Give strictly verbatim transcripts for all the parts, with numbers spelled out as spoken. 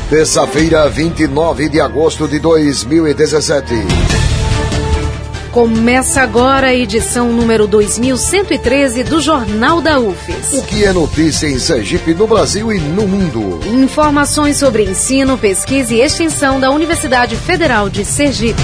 Terça-feira, vinte e nove de agosto de dois mil e dezessete. Começa agora a edição número dois mil cento e treze do Jornal da U F E S. O que é notícia em Sergipe, no Brasil e no mundo? Informações sobre ensino, pesquisa e extensão da Universidade Federal de Sergipe.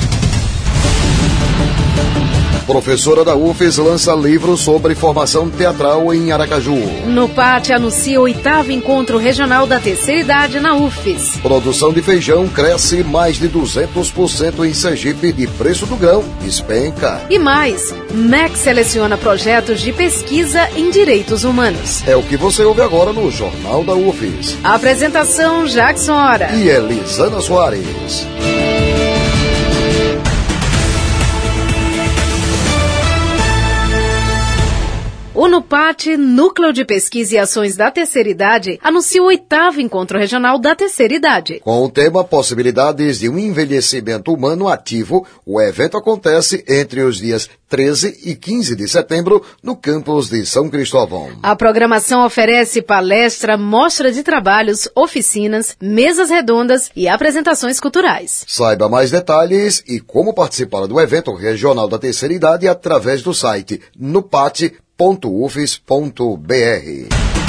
Professora da U F E S lança livro sobre formação teatral em Aracaju. No Pátio anuncia o oitavo encontro regional da terceira idade na U F E S. Produção de feijão cresce mais de duzentos por cento em Sergipe e preço do grão despenca. E mais, M E C seleciona projetos de pesquisa em direitos humanos. É o que você ouve agora no Jornal da U F E S. Apresentação Jackson Hora e Elisana Soares. O NUPAT, Núcleo de Pesquisa e Ações da Terceira Idade, anuncia o oitavo Encontro Regional da Terceira Idade. Com o tema Possibilidades de um Envelhecimento Humano Ativo, o evento acontece entre os dias treze e quinze de setembro no campus de São Cristóvão. A programação oferece palestra, mostra de trabalhos, oficinas, mesas redondas e apresentações culturais. Saiba mais detalhes e como participar do evento regional da Terceira Idade através do site nupat ponto u f e s ponto b r.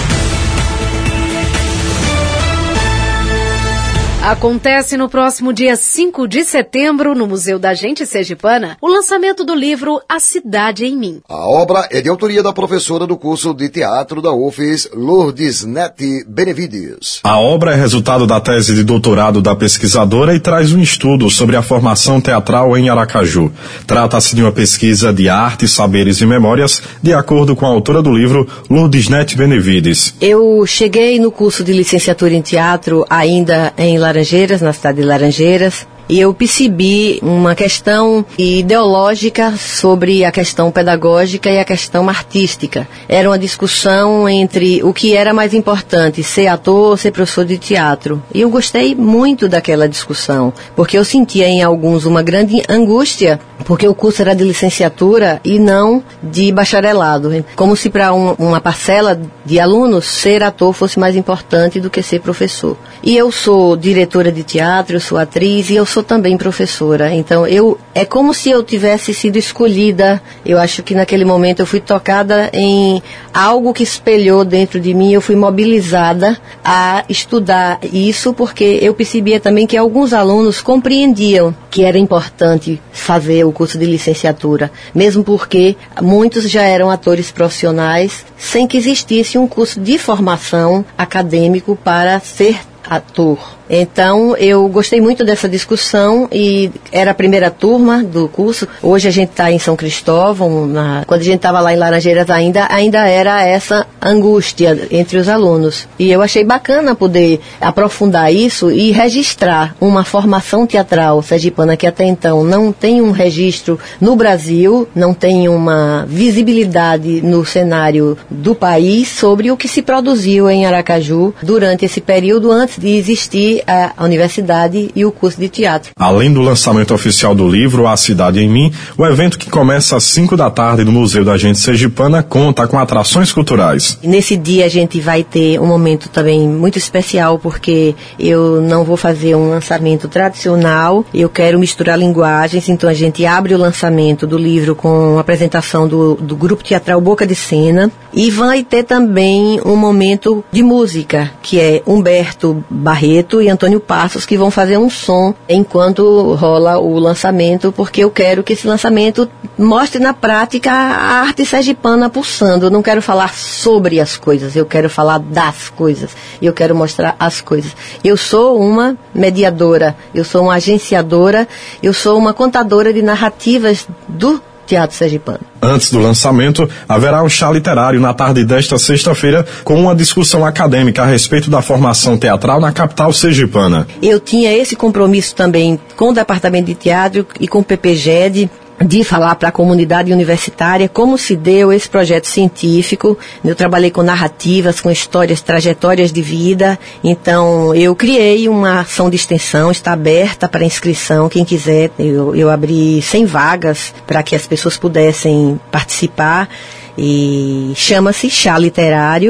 Acontece no próximo dia cinco de setembro, no Museu da Gente Sergipana, o lançamento do livro A Cidade em Mim. A obra é de autoria da professora do curso de teatro da U F E S, Lourdes Nete Benevides. A obra é resultado da tese de doutorado da pesquisadora e traz um estudo sobre a formação teatral em Aracaju. Trata-se de uma pesquisa de arte, saberes e memórias, de acordo com a autora do livro, Lourdes Nete Benevides. Eu cheguei no curso de licenciatura em teatro ainda em Laranjeiras, na cidade de Laranjeiras, e eu percebi uma questão ideológica sobre a questão pedagógica e a questão artística. Era uma discussão entre o que era mais importante, ser ator ou ser professor de teatro. E eu gostei muito daquela discussão, porque eu sentia em alguns uma grande angústia, porque o curso era de licenciatura e não de bacharelado. Como se para um, uma parcela de alunos ser ator fosse mais importante do que ser professor. E eu sou diretora de teatro, eu sou atriz e eu sou também professora. Então, eu é como se eu tivesse sido escolhida. Eu acho que naquele momento eu fui tocada em algo que espelhou dentro de mim. Eu fui mobilizada a estudar isso, porque eu percebia também que alguns alunos compreendiam que era importante fazer o curso de licenciatura, mesmo porque muitos já eram atores profissionais, sem que existisse um curso de formação acadêmico para ser ator. Então, eu gostei muito dessa discussão e era a primeira turma do curso. Hoje a gente está em São Cristóvão. Na... Quando a gente estava lá em Laranjeiras ainda, ainda era essa angústia entre os alunos. E eu achei bacana poder aprofundar isso e registrar uma formação teatral sergipana que até então não tem um registro no Brasil, não tem uma visibilidade no cenário do país sobre o que se produziu em Aracaju durante esse período antes de existir a universidade e o curso de teatro. Além do lançamento oficial do livro A Cidade em Mim, o evento que começa às cinco da tarde no Museu da Gente Sergipana conta com atrações culturais. Nesse dia a gente vai ter um momento também muito especial, porque eu não vou fazer um lançamento tradicional, eu quero misturar linguagens, então a gente abre o lançamento do livro com a apresentação do, do grupo teatral Boca de Cena, e vai ter também um momento de música, que é Humberto Barreto e Antônio Passos, que vão fazer um som enquanto rola o lançamento, porque eu quero que esse lançamento mostre na prática a arte sergipana pulsando. Eu não quero falar sobre as coisas, eu quero falar das coisas, eu quero mostrar as coisas. Eu sou uma mediadora, eu sou uma agenciadora, eu sou uma contadora de narrativas do teatro sergipano. Antes do lançamento, haverá um chá literário na tarde desta sexta-feira com uma discussão acadêmica a respeito da formação teatral na capital sergipana. Eu tinha esse compromisso também com o Departamento de Teatro e com o P P G E D, de falar para a comunidade universitária como se deu esse projeto científico. Eu trabalhei com narrativas, com histórias, trajetórias de vida. Então, eu criei uma ação de extensão, está aberta para inscrição, quem quiser. Eu, eu abri cem vagas para que as pessoas pudessem participar. E chama-se Chá Literário,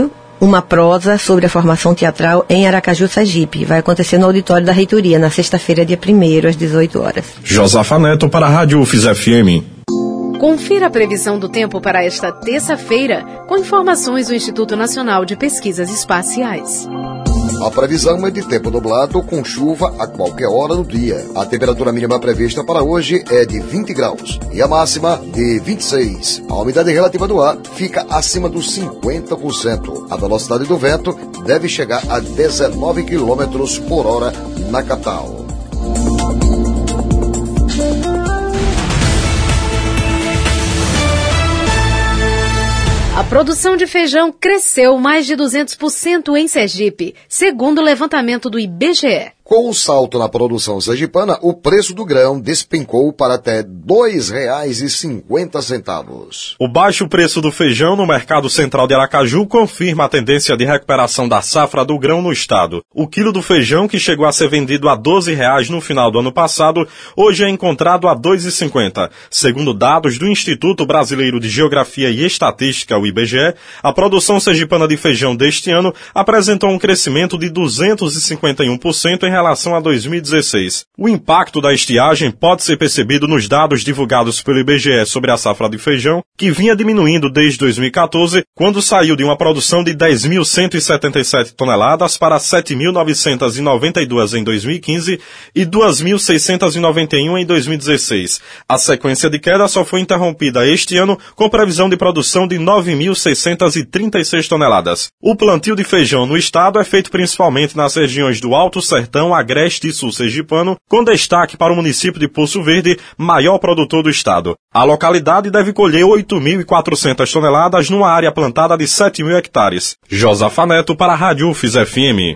uma prosa sobre a formação teatral em Aracaju, Sergipe. Vai acontecer no auditório da reitoria, na sexta-feira, dia primeiro, às dezoito horas. Josafa Neto para a Rádio U F S F M. Confira a previsão do tempo para esta terça-feira, com informações do Instituto Nacional de Pesquisas Espaciais. A previsão é de tempo nublado com chuva a qualquer hora do dia. A temperatura mínima prevista para hoje é de vinte graus e a máxima de vinte e seis. A umidade relativa do ar fica acima dos cinquenta por cento. A velocidade do vento deve chegar a dezenove quilômetros por hora na capital. A produção de feijão cresceu mais de duzentos por cento em Sergipe, segundo o levantamento do I B G E. Com o salto na produção sergipana, o preço do grão despencou para até dois reais e cinquenta centavos. O baixo preço do feijão no mercado central de Aracaju confirma a tendência de recuperação da safra do grão no estado. O quilo do feijão, que chegou a ser vendido a doze reais no final do ano passado, hoje é encontrado a dois reais e cinquenta centavos. Segundo dados do Instituto Brasileiro de Geografia e Estatística, o I B G E, a produção sergipana de feijão deste ano apresentou um crescimento de duzentos e cinquenta e um por cento em relação a dois mil e dezesseis. O impacto da estiagem pode ser percebido nos dados divulgados pelo I B G E sobre a safra de feijão, que vinha diminuindo desde dois mil e quatorze, quando saiu de uma produção de dez mil cento e setenta e sete toneladas para sete mil novecentos e noventa e duas em dois mil e quinze e duas mil seiscentos e noventa e um em dois mil e dezesseis. A sequência de queda só foi interrompida este ano com previsão de produção de nove mil seiscentos e trinta e seis toneladas. O plantio de feijão no estado é feito principalmente nas regiões do Alto Sertão, Agreste e Sul Sergipano, com destaque para o município de Poço Verde, maior produtor do estado. A localidade deve colher oito mil e quatrocentas toneladas numa área plantada de sete mil hectares. Josafa Neto para a Rádio U F S F M.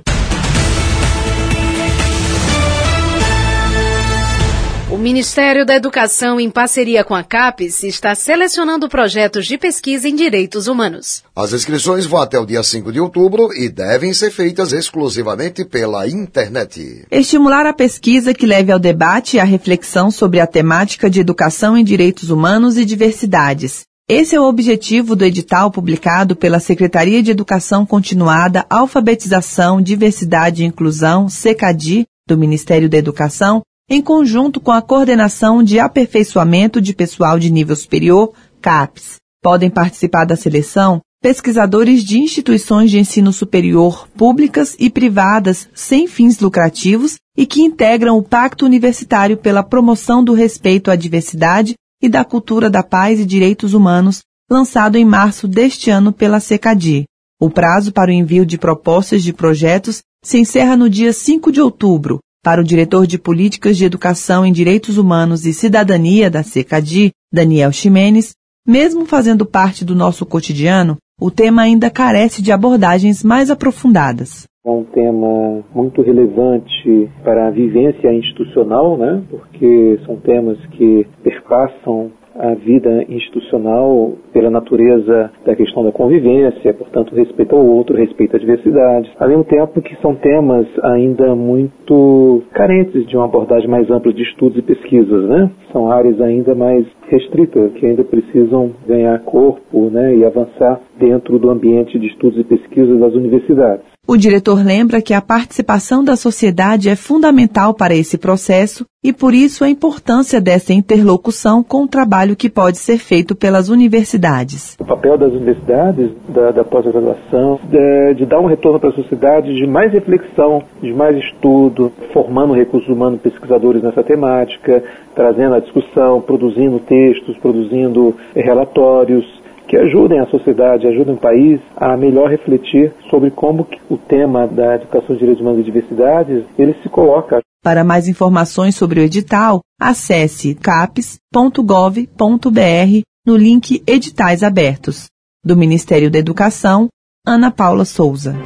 O Ministério da Educação, em parceria com a CAPES, está selecionando projetos de pesquisa em direitos humanos. As inscrições vão até o dia cinco de outubro e devem ser feitas exclusivamente pela internet. Estimular a pesquisa que leve ao debate e à reflexão sobre a temática de educação em direitos humanos e diversidades. Esse é o objetivo do edital publicado pela Secretaria de Educação Continuada, Alfabetização, Diversidade e Inclusão, SECADI, do Ministério da Educação, em conjunto com a Coordenação de Aperfeiçoamento de Pessoal de Nível Superior, CAPES. Podem participar da seleção pesquisadores de instituições de ensino superior públicas e privadas sem fins lucrativos e que integram o Pacto Universitário pela Promoção do Respeito à Diversidade e da Cultura da Paz e Direitos Humanos, lançado em março deste ano pela SECADI. O prazo para o envio de propostas de projetos se encerra no dia cinco de outubro. Para o diretor de Políticas de Educação em Direitos Humanos e Cidadania da SECADI, Daniel Ximenes, mesmo fazendo parte do nosso cotidiano, o tema ainda carece de abordagens mais aprofundadas. É um tema muito relevante para a vivência institucional, né? Porque são temas que perpassam a vida institucional pela natureza da questão da convivência, portanto, respeito ao outro, respeito à diversidade. Ao mesmo tempo que são temas ainda muito carentes de uma abordagem mais ampla de estudos e pesquisas, né? São áreas ainda mais restritas, que ainda precisam ganhar corpo, né, e avançar dentro do ambiente de estudos e pesquisas das universidades. O diretor lembra que a participação da sociedade é fundamental para esse processo e, por isso, a importância dessa interlocução com o trabalho que pode ser feito pelas universidades. O papel das universidades, da, da pós-graduação, de, de dar um retorno para a sociedade de mais reflexão, de mais estudo, formando recursos humanos pesquisadores nessa temática, trazendo a discussão, produzindo textos, produzindo relatórios, que ajudem a sociedade, ajudem o país a melhor refletir sobre como que o tema da educação de direitos humanos e diversidades, ele se coloca. Para mais informações sobre o edital, acesse capes ponto gov ponto br no link Editais Abertos. Do Ministério da Educação, Ana Paula Souza.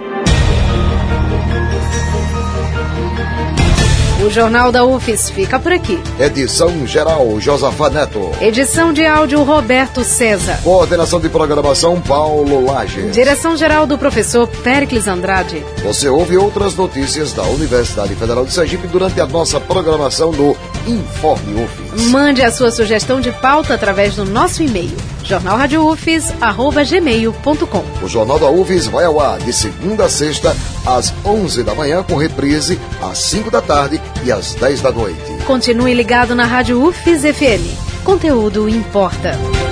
O Jornal da U F S fica por aqui. Edição geral, Josafa Neto. Edição de áudio, Roberto César. Coordenação de programação, Paulo Lages. Direção geral do professor Péricles Andrade. Você ouve outras notícias da Universidade Federal de Sergipe durante a nossa programação do Informe U F S. Mande a sua sugestão de pauta através do nosso e-mail. jornal rádio U F S arroba gmail ponto com. O Jornal da U F S vai ao ar de segunda a sexta, às onze da manhã, com reprise às cinco da tarde e às dez da noite. Continue ligado na rádio U F S F M. Conteúdo importa.